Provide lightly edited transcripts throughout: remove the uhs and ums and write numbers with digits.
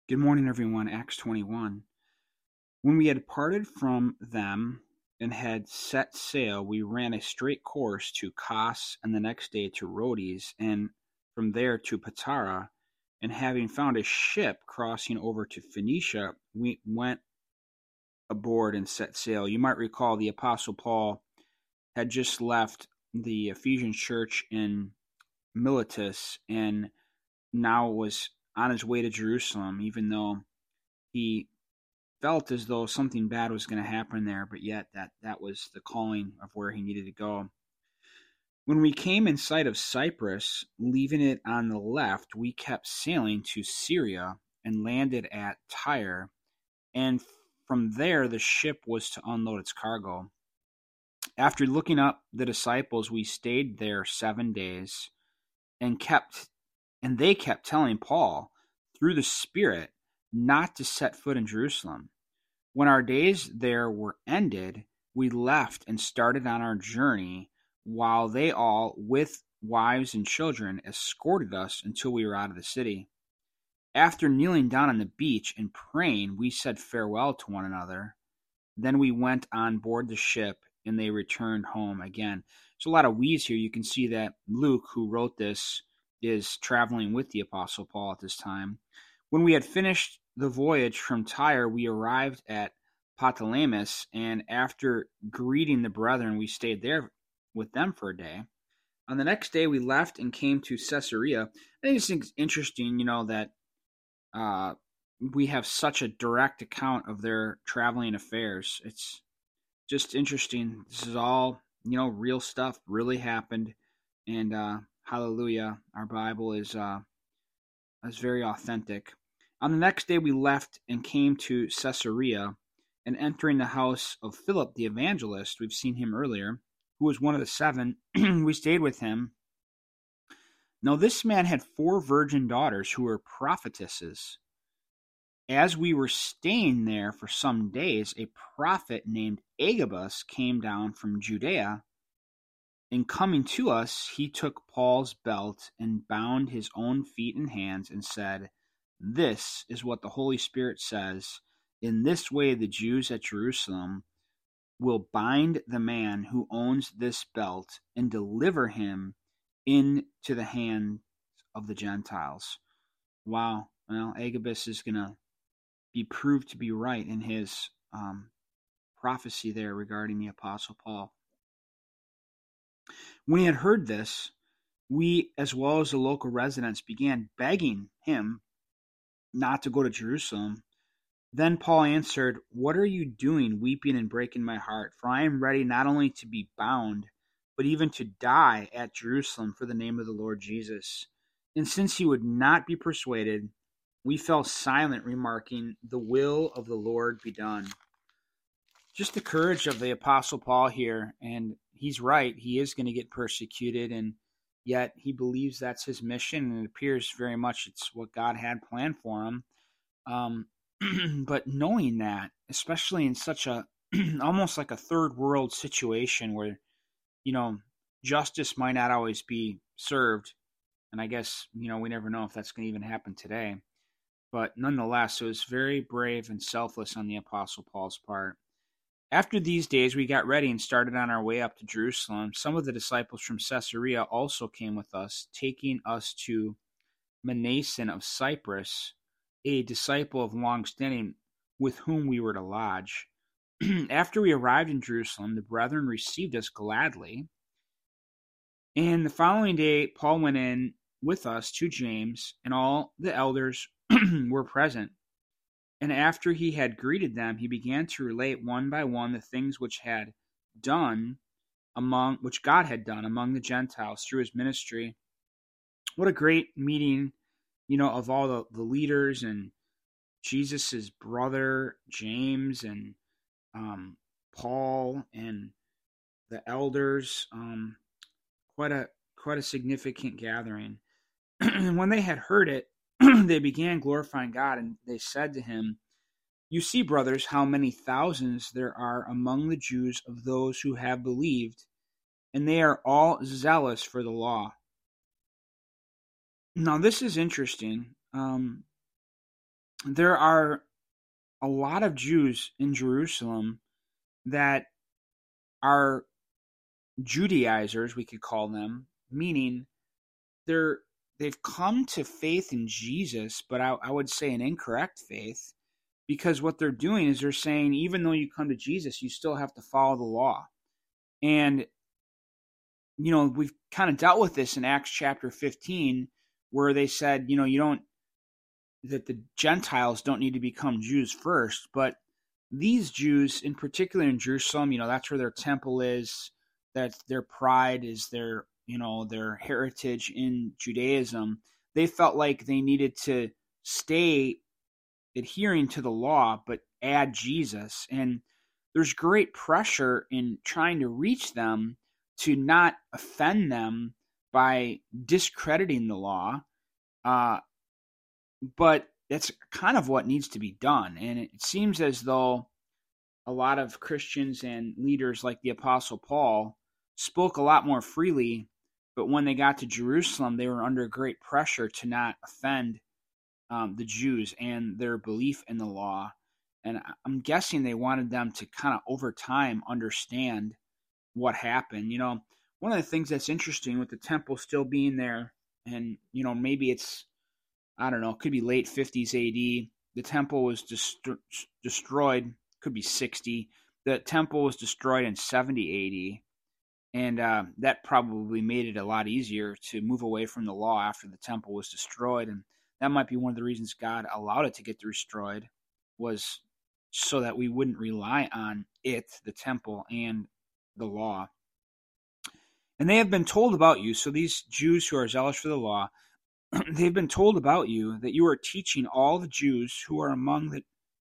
Good morning, everyone. Acts 21. When we had parted from them and had set sail, we ran a straight course to Kos, and the next day to Rhodes, and from there to Patara. And having found a ship crossing over to Phoenicia, we went aboard and set sail. You might recall the Apostle Paul had just left the Ephesian church in Miletus and now was on his way to Jerusalem, even though he felt as though something bad was going to happen there, but yet that was the calling of where he needed to go. When we came in sight of Cyprus, leaving it on the left, we kept sailing to Syria and landed at Tyre, and from there the ship was to unload its cargo. After looking up the disciples, we stayed there 7 days and they kept telling Paul through the Spirit not to set foot in Jerusalem. When our days there were ended, we left and started on our journey, while they all, with wives and children, escorted us until we were out of the city. After kneeling down on the beach and praying, we said farewell to one another. Then we went on board the ship, and they returned home again. There's a lot of we's here. You can see that Luke, who wrote this, is traveling with the Apostle Paul at this time. When we had finished the voyage from Tyre, we arrived at Ptolemais, and after greeting the brethren, we stayed there with them for a day. On the next day, we left and came to Caesarea. I think it's interesting, that we have such a direct account of their traveling affairs. It's just interesting. This is all, real stuff, really happened, and hallelujah, our Bible is very authentic. On the next day we left and came to Caesarea, and entering the house of Philip the evangelist, we've seen him earlier, who was one of the 7, we stayed with him. Now this man had 4 virgin daughters who were prophetesses. As we were staying there for some days, a prophet named Agabus came down from Judea. In coming to us, he took Paul's belt and bound his own feet and hands and said, "This is what the Holy Spirit says. In this way the Jews at Jerusalem will bind the man who owns this belt and deliver him into the hands of the Gentiles." Wow. Well, Agabus is going to be proved to be right in his prophecy there regarding the Apostle Paul. When he had heard this, we, as well as the local residents, began begging him not to go to Jerusalem. Then Paul answered, "What are you doing, weeping and breaking my heart? For I am ready not only to be bound, but even to die at Jerusalem for the name of the Lord Jesus." And since he would not be persuaded, we fell silent, remarking, "The will of the Lord be done." Just the courage of the Apostle Paul here, and he's right, he is going to get persecuted, and yet he believes that's his mission, and it appears very much it's what God had planned for him. But knowing that, especially in such a almost like a third world situation where, justice might not always be served, and I guess, we never know if that's going to even happen today. But nonetheless, it was very brave and selfless on the Apostle Paul's part. After these days, we got ready and started on our way up to Jerusalem. Some of the disciples from Caesarea also came with us, taking us to Mnason of Cyprus, a disciple of long standing with whom we were to lodge. After we arrived in Jerusalem, the brethren received us gladly. And the following day, Paul went in with us to James, and all the elders were present. And after he had greeted them, he began to relate one by one the things which God had done among the Gentiles through his ministry. What a great meeting, of all the leaders and Jesus's brother James and Paul and the elders. Quite a significant gathering. And when they had heard it, they began glorifying God, and they said to him, "You see, brothers, how many thousands there are among the Jews of those who have believed, and they are all zealous for the law." Now, this is interesting. there are a lot of Jews in Jerusalem that are Judaizers, we could call them, meaning they've come to faith in Jesus, but I would say an incorrect faith, because what they're doing is they're saying even though you come to Jesus, you still have to follow the law. And we've kind of dealt with this in Acts chapter 15, where they said, that the Gentiles don't need to become Jews first, but these Jews, in particular in Jerusalem, that's where their temple is, that their pride is their heritage in Judaism. They felt like they needed to stay adhering to the law, but add Jesus. And there's great pressure in trying to reach them to not offend them by discrediting the law. But that's kind of what needs to be done. And it seems as though a lot of Christians and leaders like the Apostle Paul spoke a lot more freely, but when they got to Jerusalem, they were under great pressure to not offend the Jews and their belief in the law. And I'm guessing they wanted them to kind of over time understand what happened. One of the things that's interesting with the temple still being there, and maybe it's, I don't know, it could be late 50s AD. The temple was destroyed, could be 60. The temple was destroyed in 70 AD. And that probably made it a lot easier to move away from the law after the temple was destroyed. And that might be one of the reasons God allowed it to get destroyed, was so that we wouldn't rely on it, the temple, and the law. And they have been told about you. So these Jews who are zealous for the law, they've been told about you that you are teaching all the Jews who are among the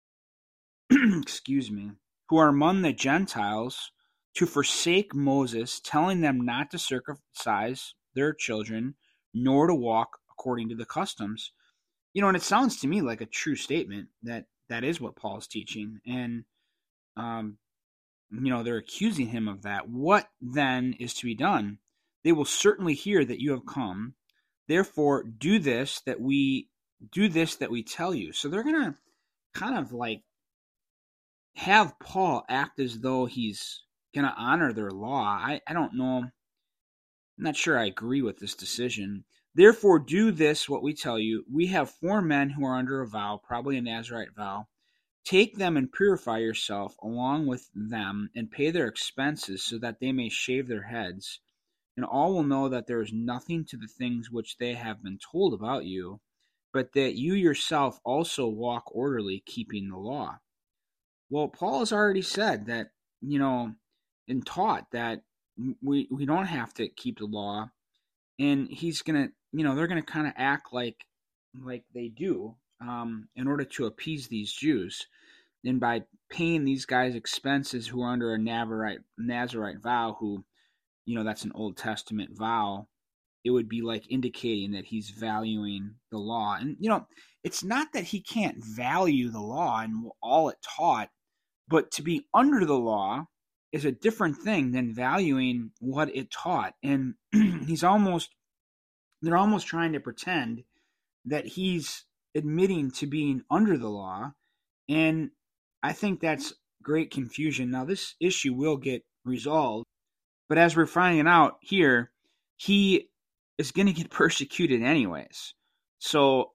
who are among the Gentiles to forsake Moses, telling them not to circumcise their children, nor to walk according to the customs. And it sounds to me like a true statement that is what Paul's teaching. And, they're accusing him of that. What then is to be done? They will certainly hear that you have come. Therefore, do this that we tell you. So they're going to kind of like have Paul act as though he's going to honor their law. I don't know. I'm not sure I agree with this decision. Therefore, do this, what we tell you. We have 4 men who are under a vow, probably a Nazirite vow. Take them and purify yourself along with them, and pay their expenses, so that they may shave their heads. And all will know that there is nothing to the things which they have been told about you, but that you yourself also walk orderly, keeping the law. Well, Paul has already said that, and taught that we don't have to keep the law. And he's going to, they're going to kind of act like they do in order to appease these Jews. And by paying these guys expenses who are under a Nazirite vow, who, that's an Old Testament vow, it would be like indicating that he's valuing the law. And, it's not that he can't value the law and all it taught, but to be under the law is a different thing than valuing what it taught. And they're almost trying to pretend that he's admitting to being under the law. And I think that's great confusion. Now, this issue will get resolved, but as we're finding out here, he is going to get persecuted anyways. So,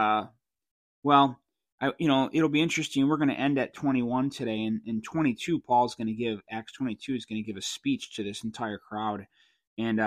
it'll be interesting. We're going to end at 21 today, and in 22, Acts 22 is going to give a speech to this entire crowd, and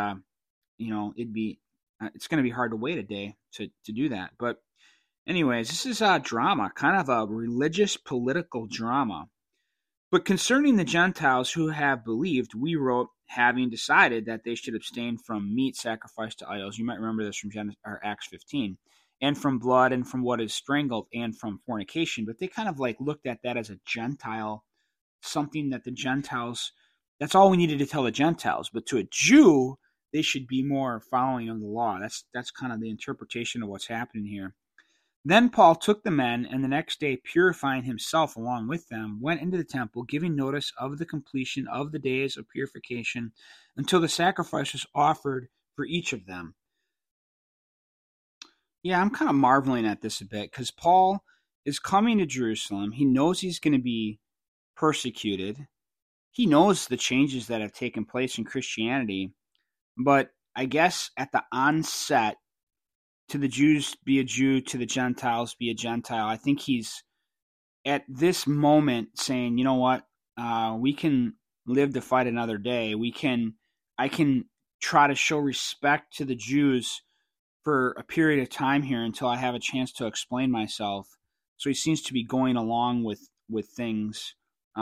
it's going to be hard to wait a day to do that. But anyways, this is a drama, kind of a religious political drama. But concerning the Gentiles who have believed, we wrote, having decided that they should abstain from meat sacrificed to idols. You might remember this from Acts 15. And from blood, and from what is strangled, and from fornication. But they kind of like looked at that as a Gentile, something that the Gentiles, that's all we needed to tell the Gentiles. But to a Jew, they should be more following of the law. That's kind of the interpretation of what's happening here. Then Paul took the men, and the next day, purifying himself along with them, went into the temple, giving notice of the completion of the days of purification, until the sacrifice was offered for each of them. Yeah, I'm kind of marveling at this a bit, because Paul is coming to Jerusalem. He knows he's going to be persecuted. He knows the changes that have taken place in Christianity. But I guess at the onset, to the Jews be a Jew, to the Gentiles be a Gentile, I think he's at this moment saying, you know what, we can live to fight another day. I can try to show respect to the Jews for a period of time here until I have a chance to explain myself. So he seems to be going along with things,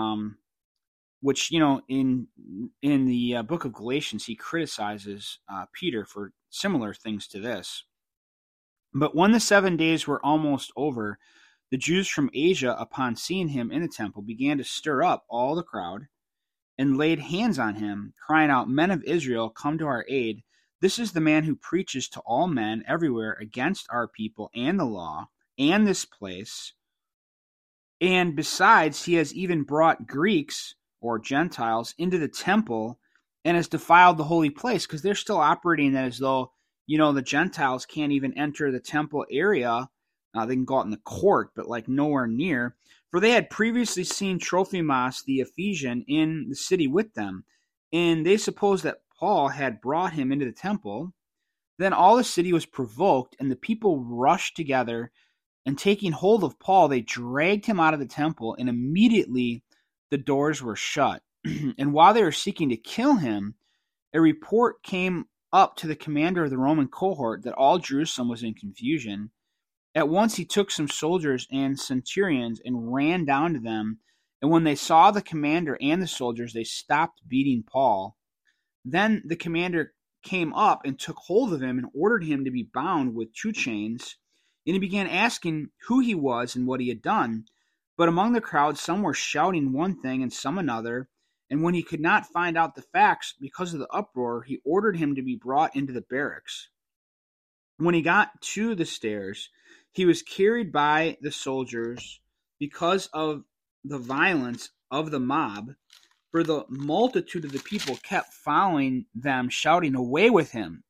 which, in the book of Galatians, he criticizes Peter for similar things to this. But when the 7 days were almost over, the Jews from Asia, upon seeing him in the temple, began to stir up all the crowd and laid hands on him, crying out, "Men of Israel, come to our aid. This is the man who preaches to all men everywhere against our people and the law and this place. And besides, he has even brought Greeks or Gentiles into the temple and has defiled the holy place," because they're still operating that as though, the Gentiles can't even enter the temple area. They can go out in the court, but nowhere near. For they had previously seen Trophimus the Ephesian in the city with them, and they supposed that Paul had brought him into the temple. Then all the city was provoked, and the people rushed together, and taking hold of Paul, they dragged him out of the temple, and immediately the doors were shut. And while they were seeking to kill him, a report came up to the commander of the Roman cohort that all Jerusalem was in confusion. At once he took some soldiers and centurions and ran down to them, and when they saw the commander and the soldiers, they stopped beating Paul. Then the commander came up and took hold of him and ordered him to be bound with 2 chains, and he began asking who he was and what he had done. But among the crowd some were shouting one thing and some another, and when he could not find out the facts because of the uproar, he ordered him to be brought into the barracks. When he got to the stairs, he was carried by the soldiers because of the violence of the mob, for the multitude of the people kept following them, shouting, "Away with him!"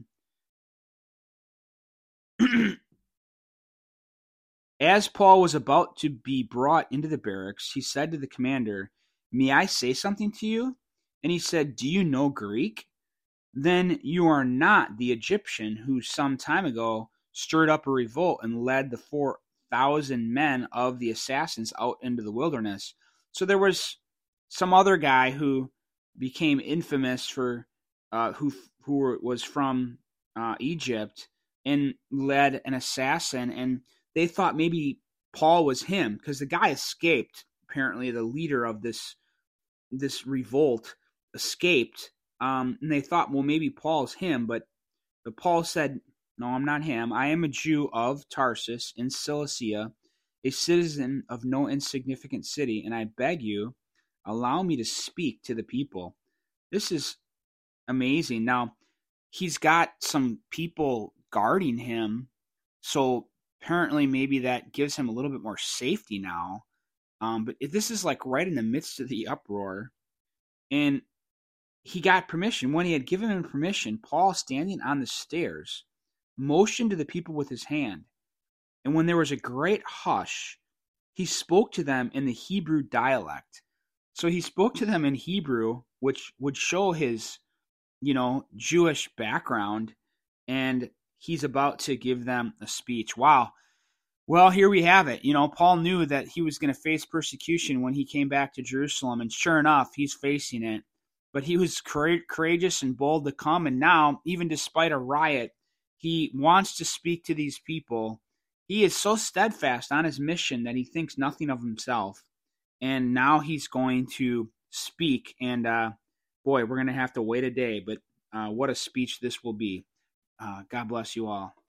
As Paul was about to be brought into the barracks, he said to the commander, "May I say something to you?" And he said, "Do you know Greek? Then you are not the Egyptian who some time ago stirred up a revolt and led the 4,000 men of the assassins out into the wilderness." So there was some other guy who became infamous for who was from Egypt and led an assassin, and they thought maybe Paul was him because the guy escaped. Apparently, the leader of this revolt escaped, and they thought, well, maybe Paul's him. But Paul said, "No, I'm not him. I am a Jew of Tarsus in Cilicia, a citizen of no insignificant city, and I beg you, allow me to speak to the people." This is amazing. Now, he's got some people guarding him, so apparently maybe that gives him a little bit more safety now. But this is right in the midst of the uproar, and he got permission. When he had given him permission, Paul, standing on the stairs, motioned to the people with his hand. And when there was a great hush, he spoke to them in the Hebrew dialect. So he spoke to them in Hebrew, which would show his, Jewish background, and he's about to give them a speech. Wow. Well, here we have it. Paul knew that he was going to face persecution when he came back to Jerusalem, and sure enough, he's facing it. But he was courageous and bold to come, and now, even despite a riot, he wants to speak to these people. He is so steadfast on his mission that he thinks nothing of himself. And now he's going to speak, and boy, we're going to have to wait a day, but what a speech this will be. God bless you all.